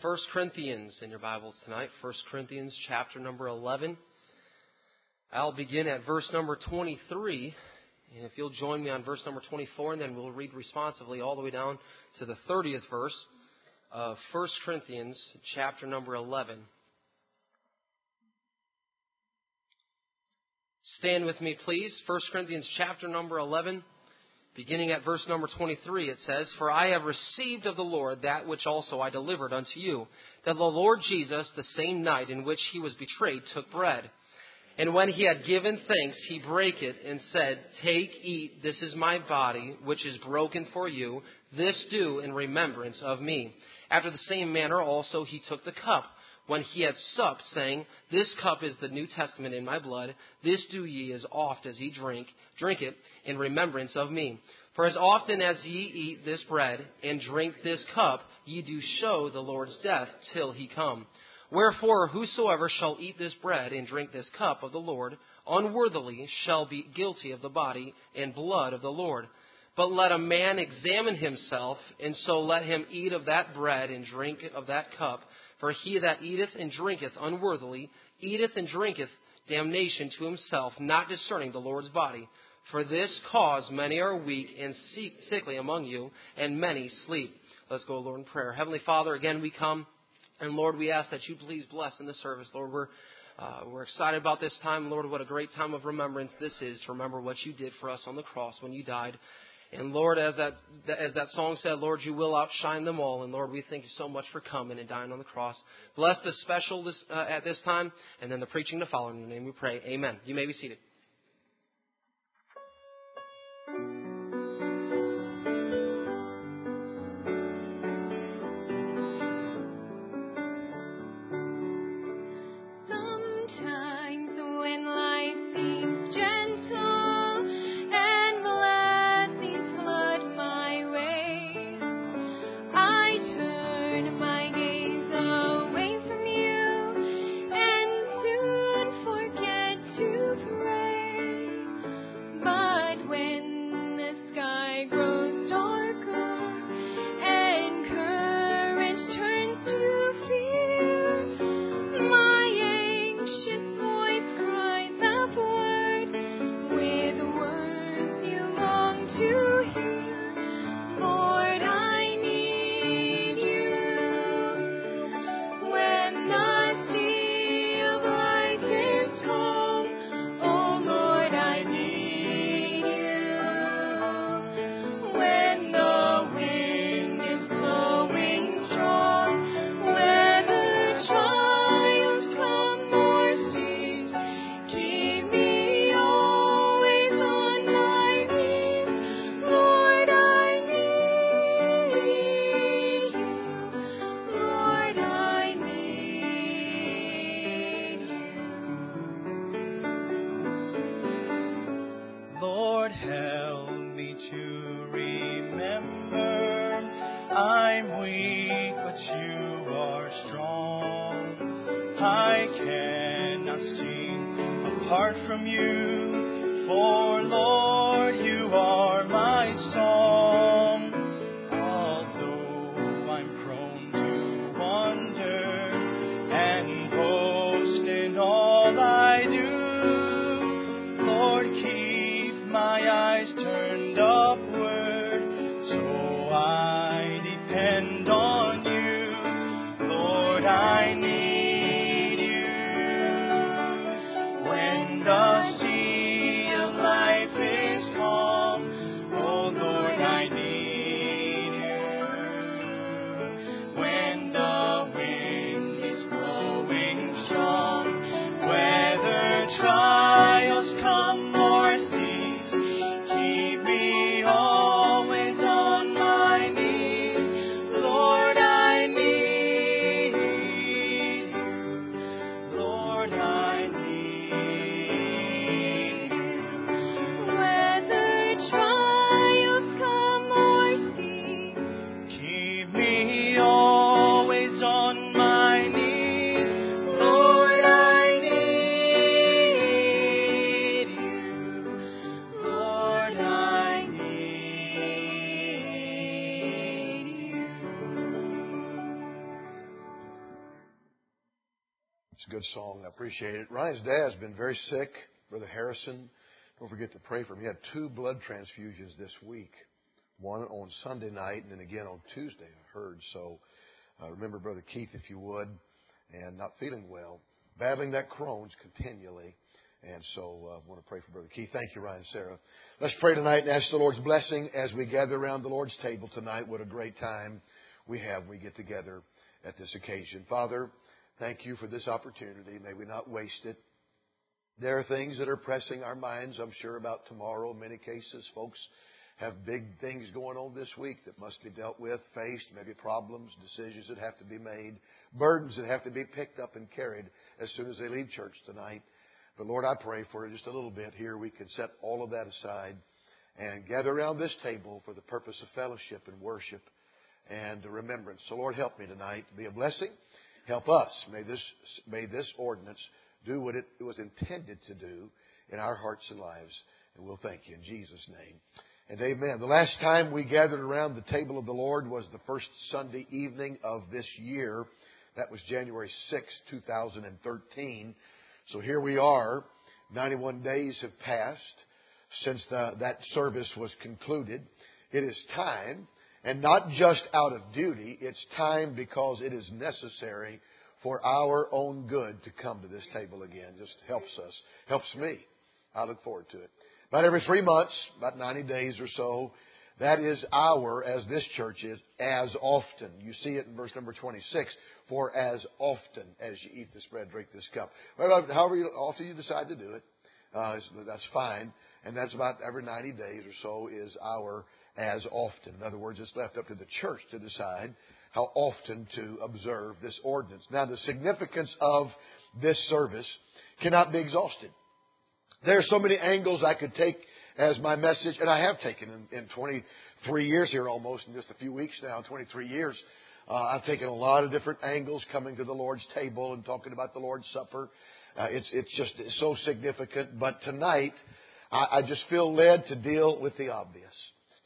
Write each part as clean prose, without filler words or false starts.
1 Corinthians in your Bibles tonight. 1 Corinthians chapter number 11. I'll begin at verse number 23. And if you'll join me on verse number 24, and then we'll read responsively all the way down to the 30th verse of 1 Corinthians chapter number 11. Stand with me, please. 1 Corinthians chapter number 11. Beginning at verse number 23, it says, "For I have received of the Lord that which also I delivered unto you, that the Lord Jesus, the same night in which he was betrayed, took bread. And when he had given thanks, he brake it and said, Take, eat, this is my body, which is broken for you. This do in remembrance of me. After the same manner also he took the cup, when he had supped, saying, This cup is the New Testament in my blood. This do ye as oft as ye drink it in remembrance of me. For as often as ye eat this bread and drink this cup, ye do show the Lord's death till he come. Wherefore, whosoever shall eat this bread and drink this cup of the Lord unworthily shall be guilty of the body and blood of the Lord. But let a man examine himself, and so let him eat of that bread and drink of that cup. For he that eateth and drinketh unworthily eateth and drinketh damnation to himself, not discerning the Lord's body. For this cause many are weak and sickly among you, and many sleep." Let's go, Lord, in prayer. Heavenly Father, again we come, and Lord, we ask that you please bless in the service. Lord, we're excited about this time. Lord, what a great time of remembrance this is, to remember what you did for us on the cross when you died. And Lord, as that song said, Lord, you will outshine them all. And Lord, we thank you so much for coming and dying on the cross. Bless the special at this time, and then the preaching to follow. In your name we pray. Amen. You may be seated. When the sea of life It's a good song. I appreciate it. Ryan's dad's been very sick. Brother Harrison, don't forget to pray for him. He had 2 blood transfusions this week. One on Sunday night and then again on Tuesday, I heard. So remember Brother Keith, if you would, and not feeling well. Battling that Crohn's continually. And so I want to pray for Brother Keith. Thank you, Ryan and Sarah. Let's pray tonight and ask the Lord's blessing as we gather around the Lord's table tonight. What a great time we have when we get together at this occasion. Father, thank you for this opportunity. May we not waste it. There are things that are pressing our minds, I'm sure, about tomorrow. In many cases, folks have big things going on this week that must be dealt with, faced, maybe problems, decisions that have to be made, burdens that have to be picked up and carried as soon as they leave church tonight. But Lord, I pray for just a little bit here we can set all of that aside and gather around this table for the purpose of fellowship and worship and remembrance. So Lord, help me tonight to be a blessing. Help us. May this ordinance do what it was intended to do in our hearts and lives. And we'll thank you in Jesus' name. And amen. The last time we gathered around the table of the Lord was the first Sunday evening of this year. That was January 6, 2013. So here we are. 91 days have passed since that service was concluded. It is time, and not just out of duty, it's time because it is necessary for our own good to come to this table again. Just helps us. Helps me. I look forward to it. About every 3 months, about 90 days or so, that is as this church is, as often. You see it in verse number 26. For as often as you eat this bread, drink this cup. However often you decide to do it, that's fine. And that's about every 90 days or so is our as often. In other words, it's left up to the church to decide how often to observe this ordinance. Now, the significance of this service cannot be exhausted. There are so many angles I could take as my message, and I have taken in 23 years here almost, in just a few weeks now, 23 years. I've taken a lot of different angles coming to the Lord's table and talking about the Lord's Supper. It's just so significant. But tonight, I just feel led to deal with the obvious.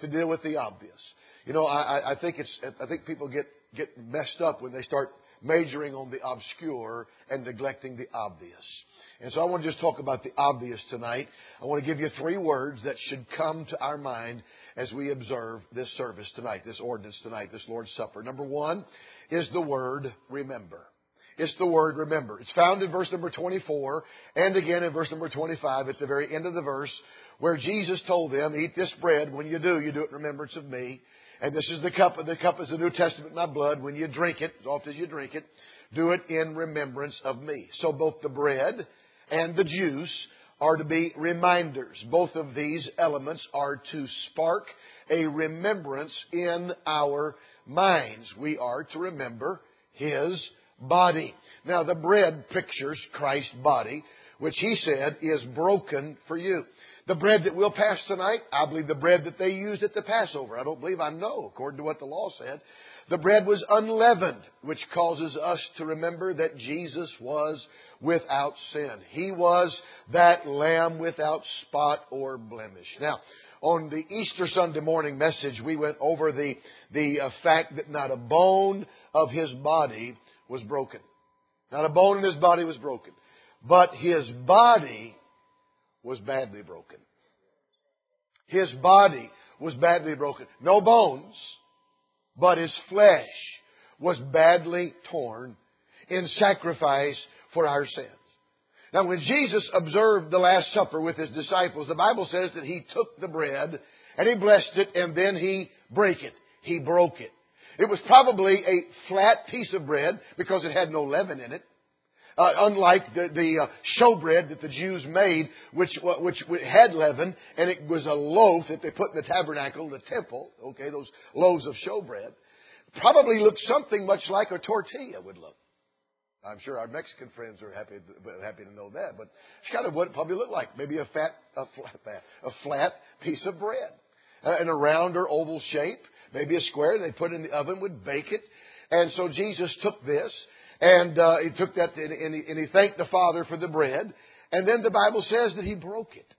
You know, I think people get messed up when they start majoring on the obscure and neglecting the obvious. And so I want to just talk about the obvious tonight. I want to give you 3 words that should come to our mind as we observe this service tonight, this ordinance tonight, this Lord's Supper. Number 1 is the word remember. It's the word remember. It's found in verse number 24 and again in verse number 25 at the very end of the verse where Jesus told them, eat this bread. When you do it in remembrance of me. And this is the cup. The cup is the New Testament, my blood. When you drink it, as often as you drink it, do it in remembrance of me. So both the bread and the juice are to be reminders. Both of these elements are to spark a remembrance in our minds. We are to remember His body. Now, the bread pictures Christ's body, which He said is broken for you. The bread that we'll pass tonight, I believe the bread that they used at the Passover. I know, according to what the law said. The bread was unleavened, which causes us to remember that Jesus was without sin. He was that lamb without spot or blemish. Now, on the Easter Sunday morning message, we went over the fact that not a bone of His body was broken. Not a bone in His body was broken. But His body was badly broken. His body was badly broken. No bones, but His flesh was badly torn in sacrifice for our sins. Now, when Jesus observed the Last Supper with His disciples, the Bible says that He took the bread and He blessed it and then He broke it. He broke it. It was probably a flat piece of bread because it had no leaven in it. Unlike the showbread that the Jews made, which had leaven, and it was a loaf that they put in the tabernacle, the temple, okay, those loaves of showbread, probably looked something much like a tortilla would look. I'm sure our Mexican friends are happy to know that, but it's kind of what it probably looked like. Maybe a flat piece of bread in a round or oval shape, maybe a square. They put it in the oven, would bake it. And so Jesus took this, and He took that, and He thanked the Father for the bread. And then the Bible says that He broke it.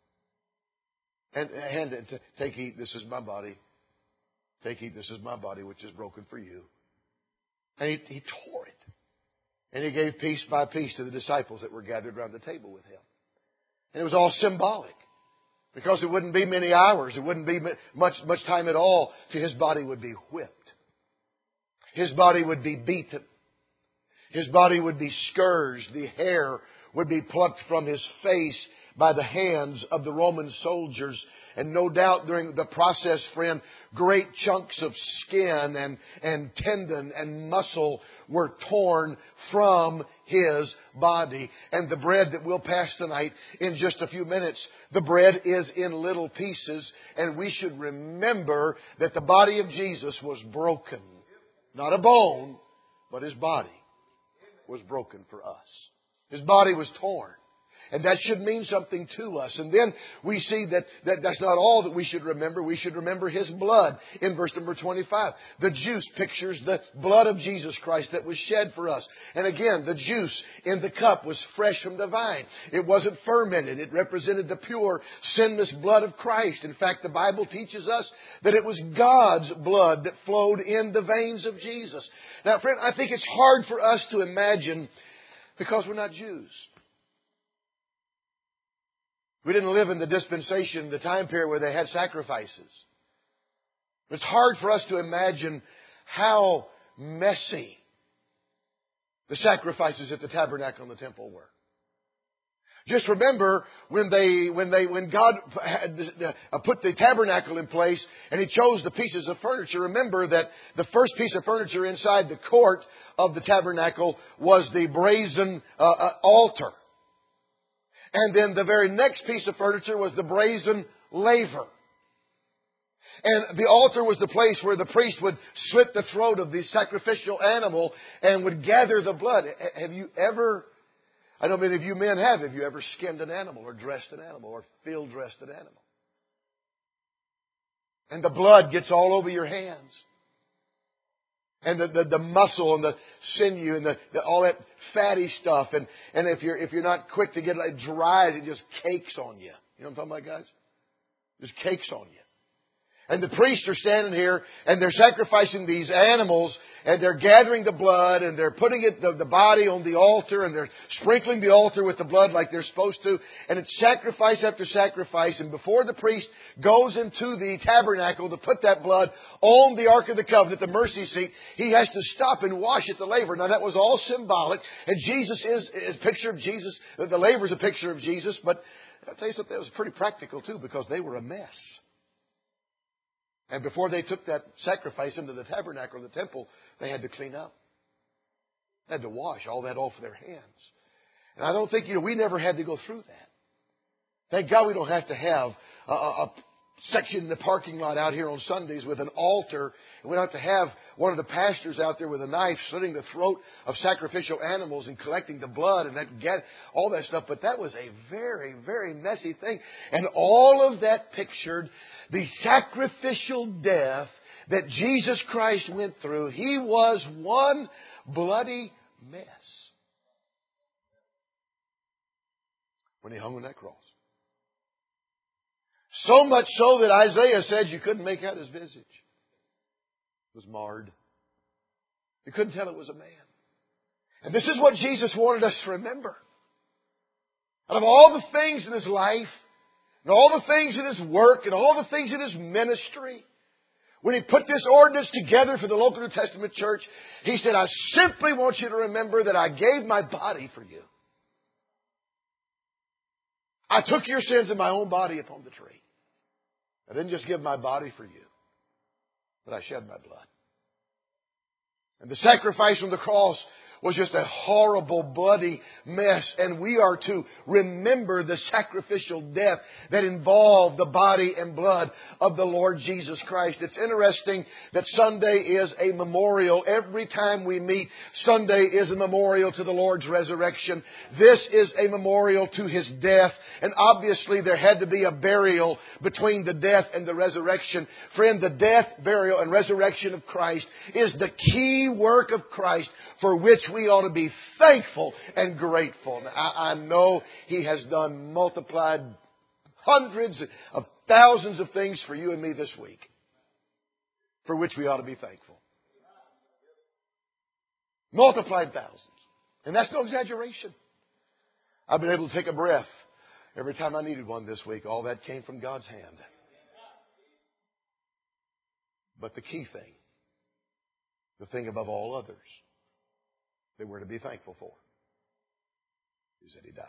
And handed it, take, eat, this is my body. Take, eat, this is my body, which is broken for you. And He tore it. And He gave piece by piece to the disciples that were gathered around the table with Him. And it was all symbolic. Because it wouldn't be many hours. It wouldn't be much time at all till His body would be whipped. His body would be beaten. His body would be scourged. The hair would be plucked from His face by the hands of the Roman soldiers. And no doubt during the process, friend, great chunks of skin and tendon and muscle were torn from His body. And the bread that we'll pass tonight in just a few minutes, the bread is in little pieces. And we should remember that the body of Jesus was broken. Not a bone, but His body was broken for us. His body was torn. And that should mean something to us. And then we see that that's not all that we should remember. We should remember His blood in verse number 25. The juice pictures the blood of Jesus Christ that was shed for us. And again, the juice in the cup was fresh from the vine. It wasn't fermented. It represented the pure, sinless blood of Christ. In fact, the Bible teaches us that it was God's blood that flowed in the veins of Jesus. Now, friend, I think it's hard for us to imagine because we're not Jews. We didn't live in the dispensation, the time period where they had sacrifices. It's hard for us to imagine how messy the sacrifices at the tabernacle and the temple were. Just remember when God put the tabernacle in place and He chose the pieces of furniture. Remember that the first piece of furniture inside the court of the tabernacle was the brazen altar. And then the very next piece of furniture was the brazen laver. And the altar was the place where the priest would slit the throat of the sacrificial animal and would gather the blood. Have you ever, I know many of you men have you ever skinned an animal or dressed an animal or field dressed an animal? And the blood gets all over your hands. And the muscle and the sinew and all that fatty stuff. And if you're not quick to get it, it dries, it just cakes on you. You know what I'm talking about, guys? Just cakes on you. And the priests are standing here and they're sacrificing these animals and they're gathering the blood and they're putting the body on the altar and they're sprinkling the altar with the blood like they're supposed to. And it's sacrifice after sacrifice. And before the priest goes into the tabernacle to put that blood on the Ark of the Covenant, the mercy seat, he has to stop and wash at the laver. Now that was all symbolic. And Jesus is a picture of Jesus. The laver is a picture of Jesus. But I'll tell you something, that was pretty practical too because they were a mess. And before they took that sacrifice into the tabernacle or the temple, they had to clean up. They had to wash all that off their hands. And I don't think, we never had to go through that. Thank God we don't have to have a section in the parking lot out here on Sundays with an altar. And we don't have to have one of the pastors out there with a knife slitting the throat of sacrificial animals and collecting the blood and all that stuff. But that was a very, very messy thing. And all of that pictured the sacrificial death that Jesus Christ went through. He was one bloody mess when He hung on that cross. So much so that Isaiah said you couldn't make out His visage. It was marred. You couldn't tell it was a man. And this is what Jesus wanted us to remember. Out of all the things in His life, and all the things in His work, and all the things in His ministry, when He put this ordinance together for the local New Testament church, He said, I simply want you to remember that I gave my body for you. I took your sins in my own body upon the tree. I didn't just give my body for you, but I shed my blood. And the sacrifice on the cross was just a horrible, bloody mess. And we are to remember the sacrificial death that involved the body and blood of the Lord Jesus Christ. It's interesting that Sunday is a memorial. Every time we meet, Sunday is a memorial to the Lord's resurrection. This is a memorial to His death. And obviously there had to be a burial between the death and the resurrection. Friend, the death, burial, and resurrection of Christ is the key work of Christ for which we ought to be thankful and grateful. Now, I know He has done multiplied hundreds of thousands of things for you and me this week, for which we ought to be thankful. Multiplied thousands. And that's no exaggeration. I've been able to take a breath every time I needed one this week. All that came from God's hand. But the key thing, the thing above all others that we're to be thankful for, is that He died.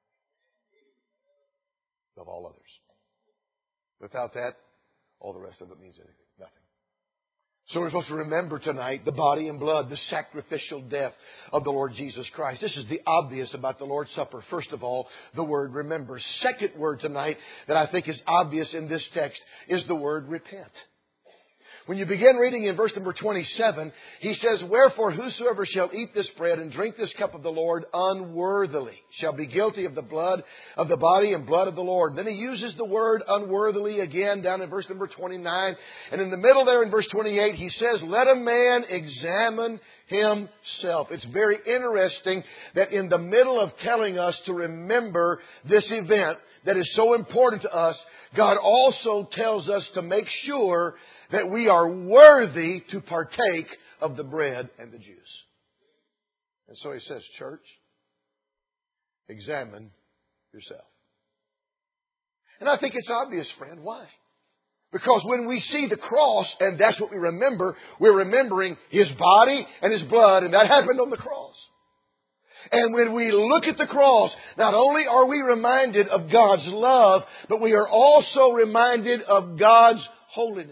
Above all others. Without that, all the rest of it means anything. Nothing. So we're supposed to remember tonight the body and blood, the sacrificial death of the Lord Jesus Christ. This is the obvious about the Lord's Supper. First of all, the word remember. Second word tonight that I think is obvious in this text is the word repent. When you begin reading in verse number 27, he says, "Wherefore whosoever shall eat this bread and drink this cup of the Lord unworthily shall be guilty of the blood of the body and blood of the Lord." Then he uses the word unworthily again down in verse number 29. And in the middle there in verse 28, he says, "Let a man examine himself." It's very interesting that in the middle of telling us to remember this event that is so important to us, God also tells us to make sure that we are worthy to partake of the bread and the juice. And so he says, church, examine yourself. And I think it's obvious, friend. Why? Because when we see the cross, and that's what we remember, we're remembering His body and His blood, and that happened on the cross. And when we look at the cross, not only are we reminded of God's love, but we are also reminded of God's holiness.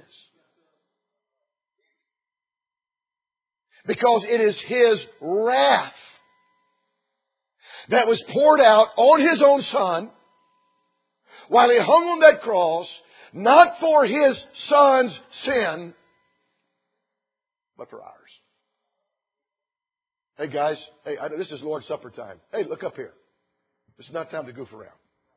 Because it is His wrath that was poured out on His own Son while He hung on that cross, not for His Son's sin, but for ours. Hey guys, this is Lord's Supper time. Hey, look up here. This is not time to goof around.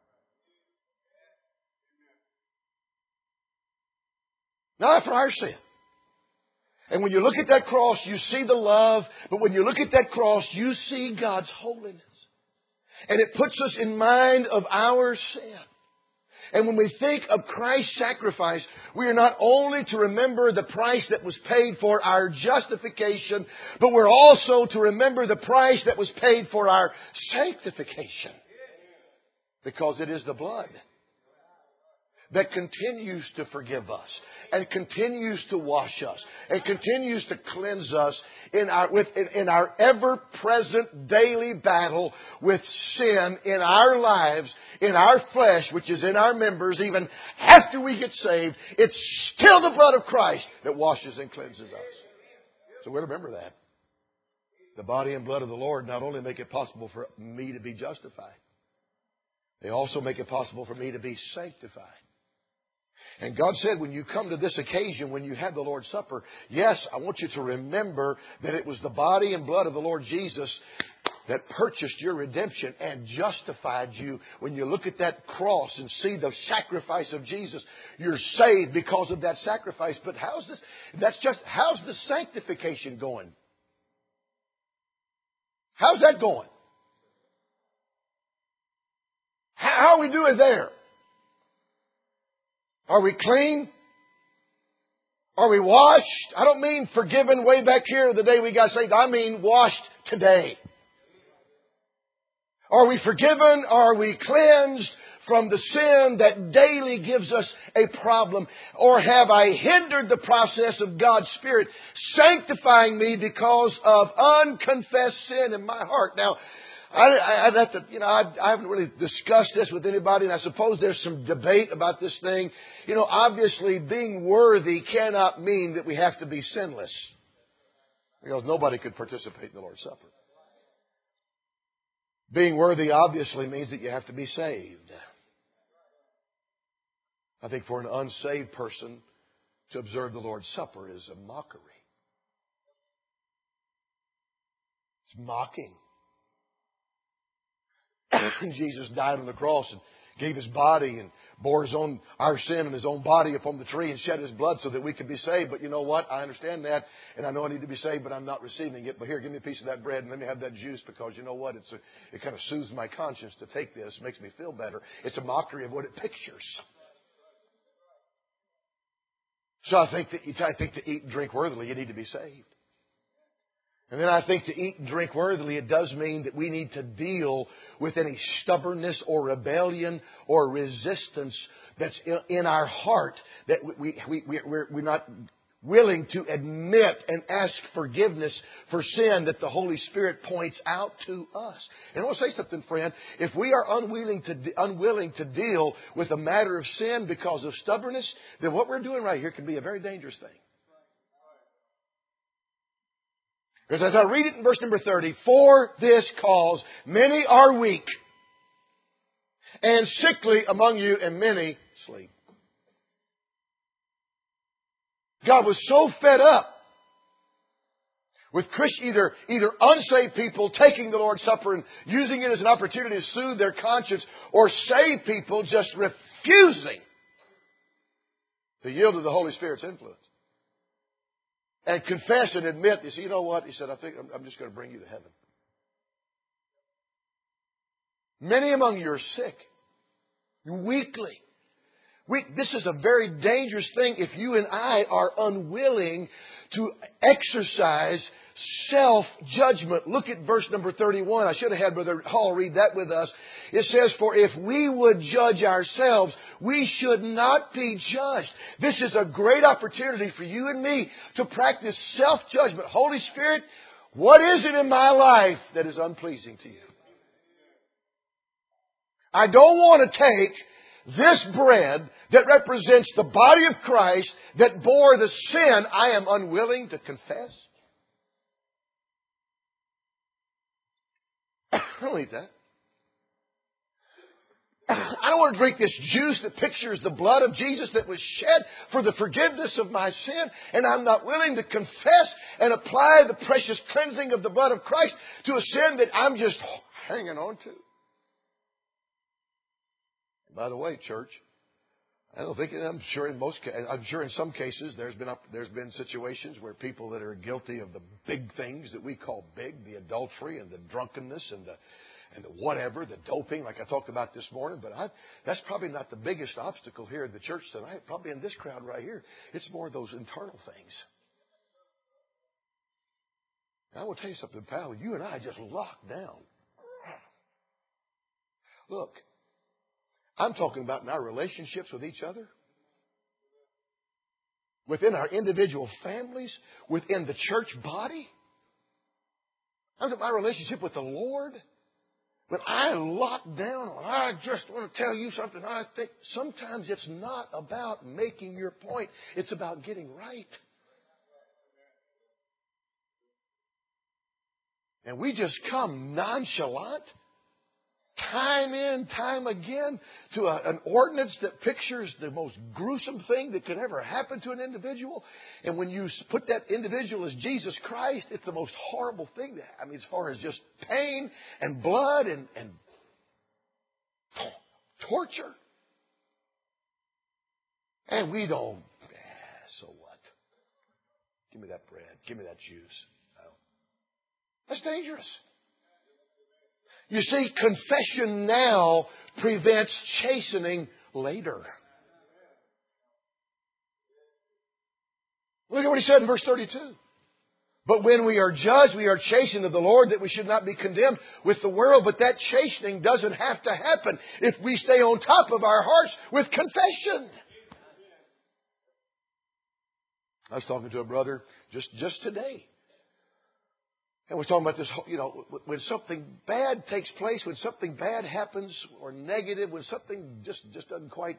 Not for our sin. And when you look at that cross, you see the love. But when you look at that cross, you see God's holiness. And it puts us in mind of our sin. And when we think of Christ's sacrifice, we are not only to remember the price that was paid for our justification, but we're also to remember the price that was paid for our sanctification. Because it is the blood that continues to forgive us and continues to wash us and continues to cleanse us in our ever-present daily battle with sin in our lives, in our flesh, which is in our members, even after we get saved. It's still the blood of Christ that washes and cleanses us. So we remember that. The body and blood of the Lord not only make it possible for me to be justified, they also make it possible for me to be sanctified. And God said, when you come to this occasion, when you have the Lord's Supper, yes, I want you to remember that it was the body and blood of the Lord Jesus that purchased your redemption and justified you. When you look at that cross and see the sacrifice of Jesus, you're saved because of that sacrifice. But how's the sanctification going? How's that going? How are we doing there? Are we clean? Are we washed? I don't mean forgiven way back here the day we got saved. I mean washed today. Are we forgiven? Are we cleansed from the sin that daily gives us a problem? Or have I hindered the process of God's Spirit sanctifying me because of unconfessed sin in my heart? Now, I haven't really discussed this with anybody, and I suppose there's some debate about this thing. Obviously, being worthy cannot mean that we have to be sinless, because nobody could participate in the Lord's Supper. Being worthy obviously means that you have to be saved. I think for an unsaved person to observe the Lord's Supper is a mockery. It's mocking. Jesus died on the cross and gave His body and bore our sin in His own body upon the tree and shed His blood so that we could be saved. But you know what? I understand that, and I know I need to be saved, but I'm not receiving it. But here, give me a piece of that bread and let me have that juice, because you know what? It kind of soothes my conscience to take this. It makes me feel better. It's a mockery of what it pictures. So I think to eat and drink worthily, you need to be saved. And then I think to eat and drink worthily, it does mean that we need to deal with any stubbornness or rebellion or resistance that's in our heart that we're not willing to admit and ask forgiveness for sin that the Holy Spirit points out to us. And I want to say something, friend. If we are unwilling to deal with a matter of sin because of stubbornness, then what we're doing right here can be a very dangerous thing. Because as I read it in verse number 30, for this cause many are weak and sickly among you, and many sleep. God was so fed up with either unsaved people taking the Lord's Supper and using it as an opportunity to soothe their conscience, or saved people just refusing to yield to the Holy Spirit's influence. And confess and admit, you say, you know what? He said, I think I'm just going to bring you to heaven. Many among you are sick, weakly. This is a very dangerous thing if you and I are unwilling to exercise self-judgment. Look at verse number 31. I should have had Brother Hall read that with us. It says, for if we would judge ourselves, we should not be judged. This is a great opportunity for you and me to practice self-judgment. Holy Spirit, what is it in my life that is unpleasing to you? I don't want to take this bread that represents the body of Christ that bore the sin I am unwilling to confess. I don't eat that. I don't want to drink this juice that pictures the blood of Jesus that was shed for the forgiveness of my sin, and I'm not willing to confess and apply the precious cleansing of the blood of Christ to a sin that I'm just hanging on to. By the way, church, I'm sure in some cases there's been situations where people that are guilty of the big things that we call big, the adultery and the drunkenness and the whatever, the doping, like I talked about this morning. But that's probably not the biggest obstacle here in the church tonight. Probably in this crowd right here, it's more those internal things. I will tell you something, pal. You and I just locked down. Look. I'm talking about in our relationships with each other, within our individual families, within the church body. I'm talking about my relationship with the Lord. When I lock down, I just want to tell you something. I think sometimes it's not about making your point. It's about getting right. And we just come nonchalant, time in, time again, to an ordinance that pictures the most gruesome thing that could ever happen to an individual. And when you put that individual as Jesus Christ, it's the most horrible thing that happens, as far as just pain and blood and torture. And we don't, so what? Give me that bread. Give me that juice. No. That's dangerous. You see, confession now prevents chastening later. Look at what he said in verse 32. But when we are judged, we are chastened of the Lord, that we should not be condemned with the world. But that chastening doesn't have to happen if we stay on top of our hearts with confession. I was talking to a brother just today. And we're talking about this, when something bad takes place, when something bad happens or negative, when something just doesn't quite,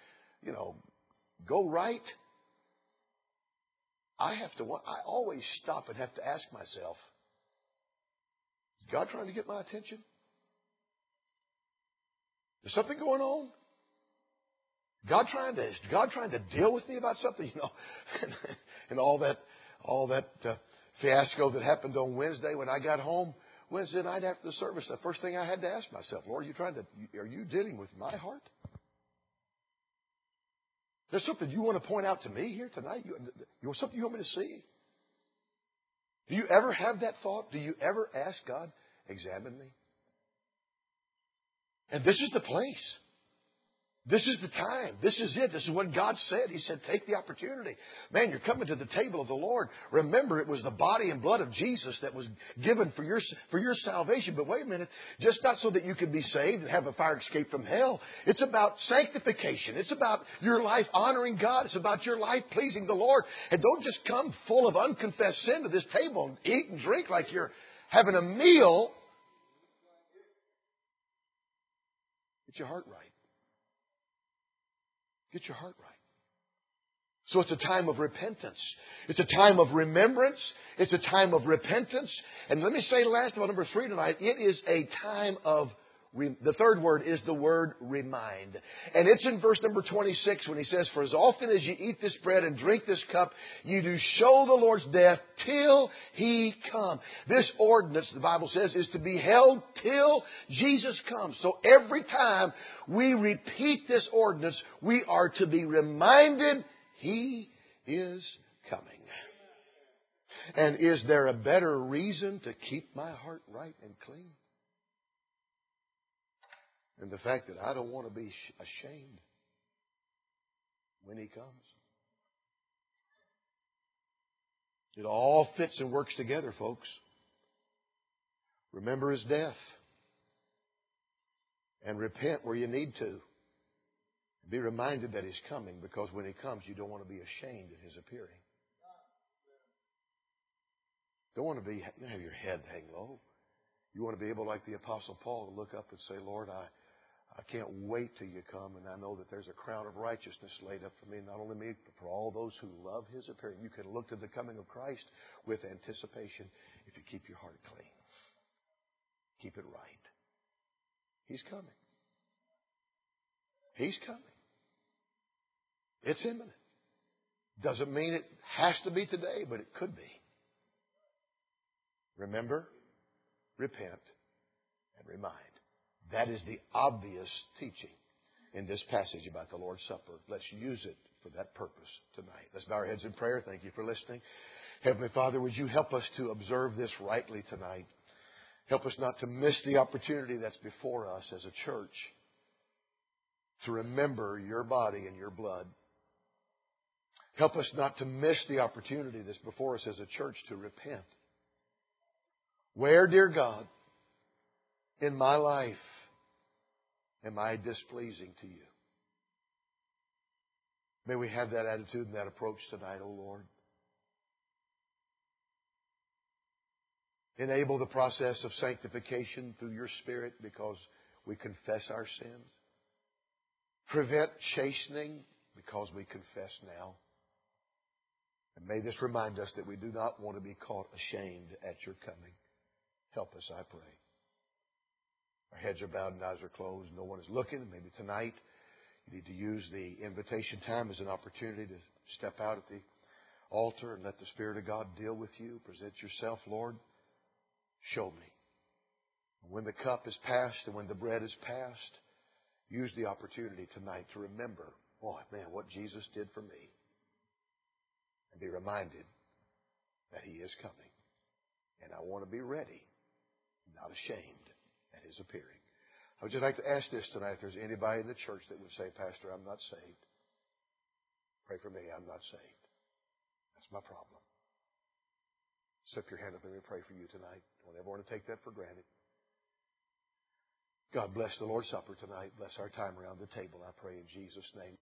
go right, I always stop and have to ask myself, is God trying to get my attention? Is something going on? Is God trying to deal with me about something? And all that fiasco that happened on Wednesday when I got home Wednesday night after the service. The first thing I had to ask myself, Lord, are you dealing with my heart? There's something you want to point out to me here tonight? You want something you want me to see? Do you ever have that thought? Do you ever ask God, examine me? And this is the place. This is the time. This is it. This is what God said. He said, take the opportunity. Man, you're coming to the table of the Lord. Remember, it was the body and blood of Jesus that was given for your salvation. But wait a minute. Just not so that you can be saved and have a fire escape from hell. It's about sanctification. It's about your life honoring God. It's about your life pleasing the Lord. And don't just come full of unconfessed sin to this table and eat and drink like you're having a meal. Get your heart right. Get your heart right. So it's a time of repentance. It's a time of remembrance. It's a time of repentance. And let me say last about number 3 tonight. It is a time of, the third word is the word remind. And it's in verse number 26 when he says, for as often as you eat this bread and drink this cup, you do show the Lord's death till He come. This ordinance, the Bible says, is to be held till Jesus comes. So every time we repeat this ordinance, we are to be reminded He is coming. And is there a better reason to keep my heart right and clean than the fact that I don't want to be ashamed when He comes? It all fits and works together, folks. Remember His death. And repent where you need to. Be reminded that He's coming, because when He comes, you don't want to be ashamed at His appearing. Don't want to have your head hang low. You want to be able, like the Apostle Paul, to look up and say, Lord, I can't wait till you come, and I know that there's a crown of righteousness laid up for me, not only me, but for all those who love His appearing. You can look to the coming of Christ with anticipation if you keep your heart clean. Keep it right. He's coming. He's coming. It's imminent. Doesn't mean it has to be today, but it could be. Remember, repent, and remind. That is the obvious teaching in this passage about the Lord's Supper. Let's use it for that purpose tonight. Let's bow our heads in prayer. Thank you for listening. Heavenly Father, would you help us to observe this rightly tonight? Help us not to miss the opportunity that's before us as a church to remember your body and your blood. Help us not to miss the opportunity that's before us as a church to repent. Where, dear God, in my life am I displeasing to you? May we have that attitude and that approach tonight, O Lord. Enable the process of sanctification through your Spirit because we confess our sins. Prevent chastening because we confess now. And may this remind us that we do not want to be caught ashamed at your coming. Help us, I pray. Our heads are bowed and eyes are closed. No one is looking. Maybe tonight you need to use the invitation time as an opportunity to step out at the altar and let the Spirit of God deal with you. Present yourself, Lord. Show me. When the cup is passed and when the bread is passed, use the opportunity tonight to remember, oh man, what Jesus did for me. And be reminded that He is coming. And I want to be ready, not ashamed at His appearing. I would just like to ask this tonight, if there's anybody in the church that would say, Pastor, I'm not saved. Pray for me, I'm not saved. That's my problem. Slip your hand up and let me pray for you tonight. I don't ever want to take that for granted. God bless the Lord's Supper tonight. Bless our time around the table, I pray in Jesus' name.